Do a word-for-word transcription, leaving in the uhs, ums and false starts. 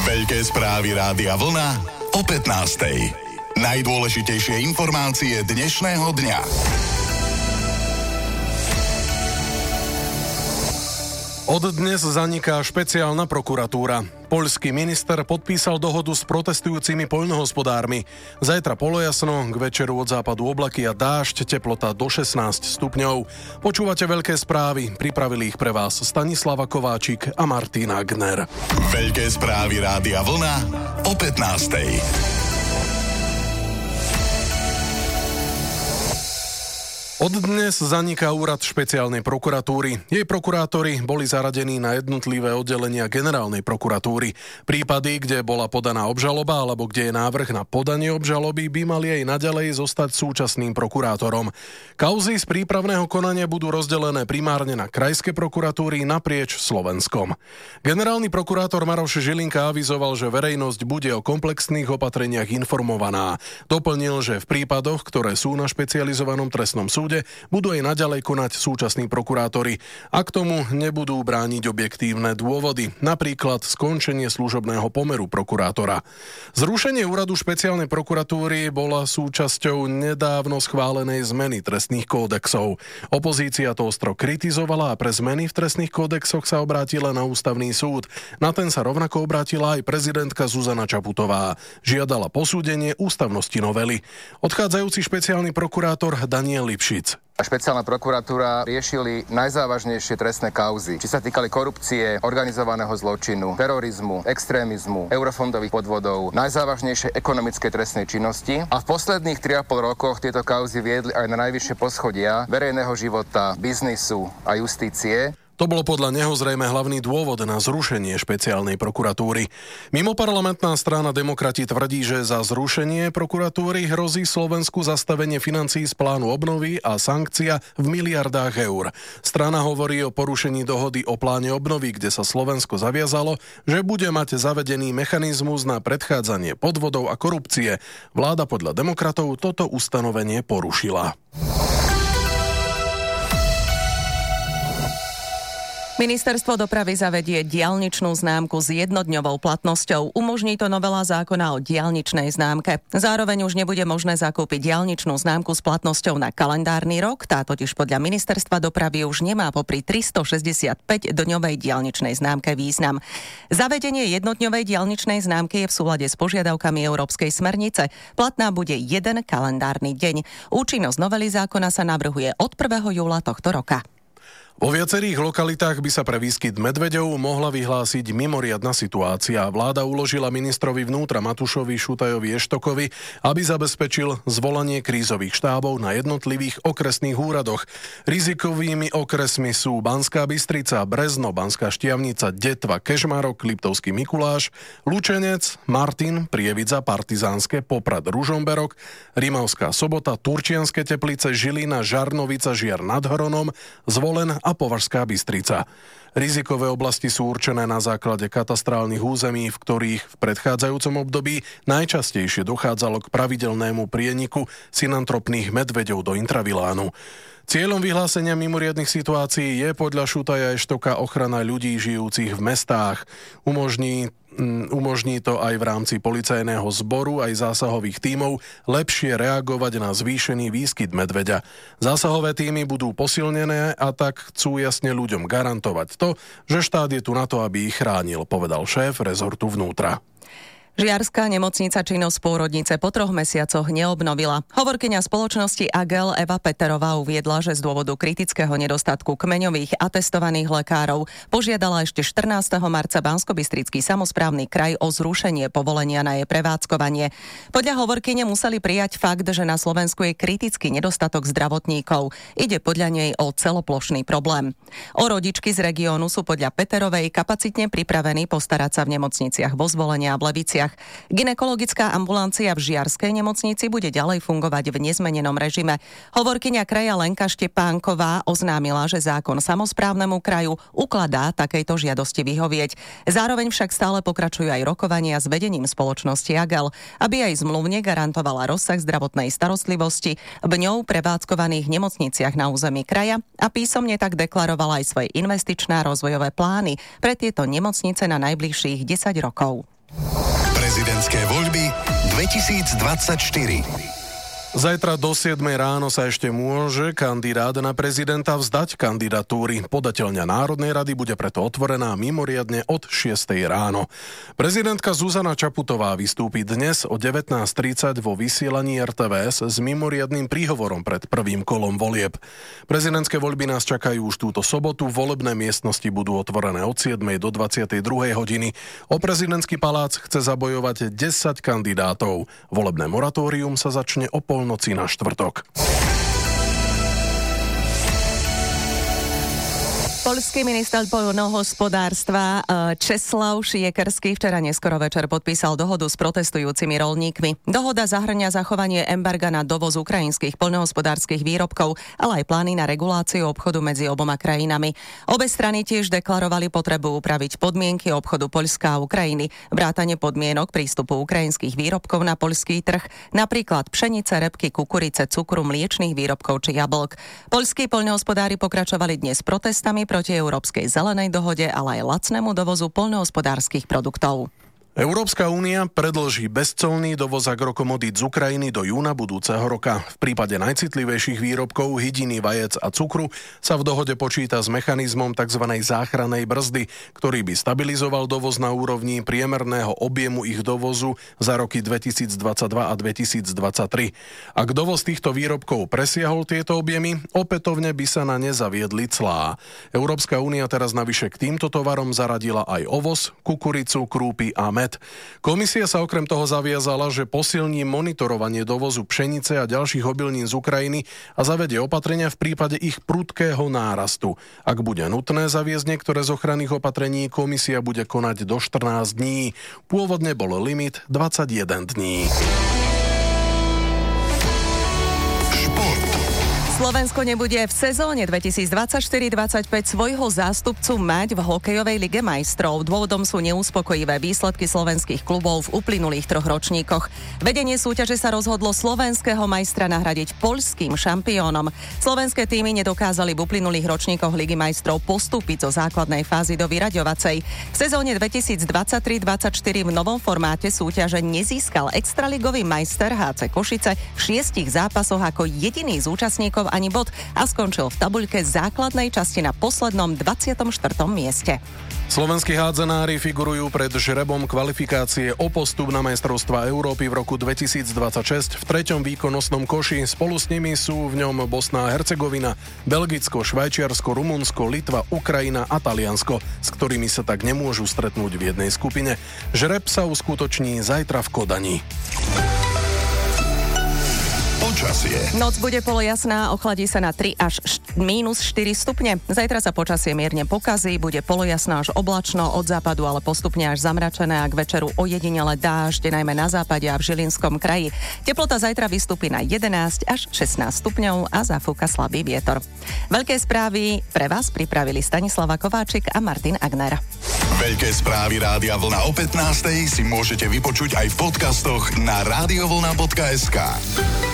Veľké správy Rádia Vlna o pätnástej. Najdôležitejšie informácie dnešného dňa. Od dnes zaniká špeciálna prokuratúra. Poľský minister podpísal dohodu s protestujúcimi poľnohospodármi. Zajtra polojasno, k večeru od západu oblaky a dážď, teplota do šestnásť stupňov. Počúvate Veľké správy, pripravili ich pre vás Stanislava Kováčik a Martin Agner. Veľké správy Rádia Vlna o pätnástej. Od dnes zaniká úrad špeciálnej prokuratúry. Jej prokurátori boli zaradení na jednotlivé oddelenia generálnej prokuratúry. Prípady, kde bola podaná obžaloba alebo kde je návrh na podanie obžaloby, by mali aj naďalej zostať súčasným prokurátorom. Kauzy z prípravného konania budú rozdelené primárne na krajské prokuratúry naprieč Slovenskom. Generálny prokurátor Maroš Žilinka avizoval, že verejnosť bude o komplexných opatreniach informovaná. Doplnil, že v prípadoch, ktoré sú na špecializovanom trestnom súde, budú aj naďalej konať súčasní prokurátori, ak tomu nebudú brániť objektívne dôvody, napríklad skončenie služobného pomeru prokurátora. Zrušenie úradu špeciálnej prokuratúry bola súčasťou nedávno schválenej zmeny trestných kódexov. Opozícia to ostro kritizovala a pre zmeny v trestných kódexoch sa obrátila na ústavný súd. Na ten sa rovnako obrátila aj prezidentka Zuzana Čaputová. Žiadala posúdenie ústavnosti novely. Odchádzajúci špeciálny prokurátor Daniel Lipšic. Špeciálna prokuratúra riešili najzávažnejšie trestné kauzy, či sa týkali korupcie, organizovaného zločinu, terorizmu, extrémizmu, eurofondových podvodov, najzávažnejšej ekonomickej trestnej činnosti. A v posledných tri a pol rokoch tieto kauzy viedli aj na najvyššie poschodia verejného života, biznisu a justície. To bolo podľa neho zrejme hlavný dôvod na zrušenie špeciálnej prokuratúry. Mimoparlamentná strana Demokrati tvrdí, že za zrušenie prokuratúry hrozí Slovensku zastavenie financií z plánu obnovy a sankcia v miliardách eur. Strana hovorí o porušení dohody o pláne obnovy, kde sa Slovensko zaviazalo, že bude mať zavedený mechanizmus na predchádzanie podvodov a korupcie. Vláda podľa demokratov toto ustanovenie porušila. Ministerstvo dopravy zavedie diaľničnú známku s jednodňovou platnosťou. Umožní to novela zákona o diaľničnej známke. Zároveň už nebude možné zakúpiť diaľničnú známku s platnosťou na kalendárny rok. Tá totiž podľa Ministerstva dopravy už nemá popri tristošesťdesiatpäť-dňovej diaľničnej známke význam. Zavedenie jednodňovej diaľničnej známky je v súlade s požiadavkami Európskej smernice. Platná bude jeden kalendárny deň. Účinnosť novely zákona sa navrhuje od prvého júla tohto roka. Vo viacerých lokalitách by sa pre výskyt medveďov mohla vyhlásiť mimoriadna situácia. Vláda uložila ministrovi vnútra Matúšovi Šutajovi Eštokovi, aby zabezpečil zvolanie krízových štábov na jednotlivých okresných úradoch. Rizikovými okresmi sú Banská Bystrica, Brezno, Banská Štiavnica, Detva, Kežmarok, Liptovský Mikuláš, Lučenec, Martin, Prievidza, Partizánske, Poprad, Ružomberok, Rimavská Sobota, Turčianske Teplice, Žilina, Žarnovica, Žiar nad Hronom, Zvolen a Považská Bystrica. Rizikové oblasti sú určené na základe katastrálnych území, v ktorých v predchádzajúcom období najčastejšie dochádzalo k pravidelnému prieniku synantropných medveďov do intravilánu. Cieľom vyhlásenia mimoriadnych situácií je podľa Šutaja Eštoka ochrana ľudí žijúcich v mestách. Umožní Umožní to aj v rámci policajného zboru, aj zásahových tímov lepšie reagovať na zvýšený výskyt medveďa. Zásahové tímy budú posilnené a tak chcú jasne ľuďom garantovať to, že štát je tu na to, aby ich chránil, povedal šéf rezortu vnútra. Žiarská nemocnica činnosť pôrodnice po troch mesiacoch neobnovila. Hovorkyňa spoločnosti Agel Eva Peterová uviedla, že z dôvodu kritického nedostatku kmeňových atestovaných lekárov požiadala ešte štrnásteho marca Banskobystrický samosprávny kraj o zrušenie povolenia na jej prevádzkovanie. Podľa hovorkyne museli prijať fakt, že na Slovensku je kritický nedostatok zdravotníkov. Ide podľa nej o celoplošný problém. O rodičky z regiónu sú podľa Peterovej kapacitne pripravení postarať sa v nemocniciach vo Zvolení a v Leviciach. Gynekologická ambulancia v Žiarskej nemocnici bude ďalej fungovať v nezmenenom režime. Hovorkyňa kraja Lenka Štepánková oznámila, že zákon samosprávnemu kraju ukladá takejto žiadosti vyhovieť. Zároveň však stále pokračujú aj rokovania s vedením spoločnosti Agel, aby aj zmluvne garantovala rozsah zdravotnej starostlivosti v ňou prevádzkovaných nemocniciach na území kraja a písomne tak deklarovala aj svoje investičné a rozvojové plány pre tieto nemocnice na najbližších desať rokov. Prezidentské voľby dvetisícdvadsaťštyri. Zajtra do siedmej ráno sa ešte môže kandidát na prezidenta vzdať kandidatúry. Podateľňa Národnej rady bude preto otvorená mimoriadne od šiestej ráno. Prezidentka Zuzana Čaputová vystúpi dnes o devätnásť tridsať vo vysielaní er té vé es s mimoriadnym príhovorom pred prvým kolom volieb. Prezidentské voľby nás čakajú už túto sobotu. Volebné miestnosti budú otvorené od siedmej do dvadsiatej druhej hodiny. O prezidentský palác chce zabojovať desať kandidátov. Volebné moratórium sa začne o polnoci na štvrtok. Poľský minister poľnohospodárstva Česlav Šiekerský včera neskoro večer podpísal dohodu s protestujúcimi roľníkmi. Dohoda zahŕňa zachovanie embarga na dovoz ukrajinských poľnohospodárskych výrobkov, ale aj plány na reguláciu obchodu medzi oboma krajinami. Obe strany tiež deklarovali potrebu upraviť podmienky obchodu Poľska a Ukrajiny, vrátane podmienok prístupu ukrajinských výrobkov na poľský trh, napríklad pšenice, repky, kukurice, cukru, mliečnych výrobkov či jablk. Poľskí poľnohospodári pokračovali dnes protestami proti Európskej zelenej dohode, ale aj lacnému dovozu poľnohospodárskych produktov. Európska únia predĺží bezcolný dovoz agrokomodít z Ukrajiny do júna budúceho roka. V prípade najcitlivejších výrobkov, hydiny, vajec a cukru sa v dohode počíta s mechanizmom tzv. Záchrannej brzdy, ktorý by stabilizoval dovoz na úrovni priemerného objemu ich dovozu za roky dvetisícdvadsaťdva a dvetisícdvadsaťtri. Ak dovoz týchto výrobkov presiahol tieto objemy, opätovne by sa na ne zaviedli clá. Európska únia teraz navyše k týmto tovarom zaradila aj ovoz, kukuricu, krúpy a med. Komisia sa okrem toho zaviazala, že posilní monitorovanie dovozu pšenice a ďalších obilnín z Ukrajiny a zavedie opatrenia v prípade ich prudkého nárastu. Ak bude nutné zaviesť niektoré z ochranných opatrení, komisia bude konať do štrnásť dní. Pôvodne bol limit dvadsaťjeden dní. Slovensko nebude v sezóne dvetisícdvadsaťštyri dvadsaťpäť svojho zástupcu mať v hokejovej lige majstrov. Dôvodom sú neuspokojivé výsledky slovenských klubov v uplynulých troch ročníkoch. Vedenie súťaže sa rozhodlo slovenského majstra nahradiť poľským šampiónom. Slovenské týmy nedokázali v uplynulých ročníkoch ligy majstrov postúpiť zo základnej fázy do vyraďovacej. V sezóne dvetisícdvadsaťtri dvadsaťštyri v novom formáte súťaže nezískal extraligový majster há cé Košice v šiestich zápasoch ako jediný z účastníkov ani bod a skončil v tabuľke základnej časti na poslednom dvadsiatom štvrtom mieste. Slovenskí hádzanári figurujú pred žrebom kvalifikácie o postup na majstrovstvá Európy v roku dvetisícdvadsaťšesť v treťom výkonnostnom koši. Spolu s nimi sú v ňom Bosna a Hercegovina, Belgicko, Švajčiarsko, Rumunsko, Litva, Ukrajina a Taliansko, s ktorými sa tak nemôžu stretnúť v jednej skupine. Žreb sa uskutoční zajtra v Kodani. Počasie. Noc bude polojasná, ochladí sa na tri až mínus štyri stupne. Zajtra sa počasie mierne pokazí, bude polojasná až oblačno, od západu ale postupne až zamračené a k večeru ojedinele dážď, najmä na západe a v Žilinskom kraji. Teplota zajtra vystúpi na jedenásť až šestnásť stupňov a zafúka slabý vietor. Veľké správy pre vás pripravili Stanislava Kováčik a Martin Agner. Veľké správy Rádia Vlna o pätnástej si môžete vypočuť aj v podcastoch na radiovlna bodka es ká.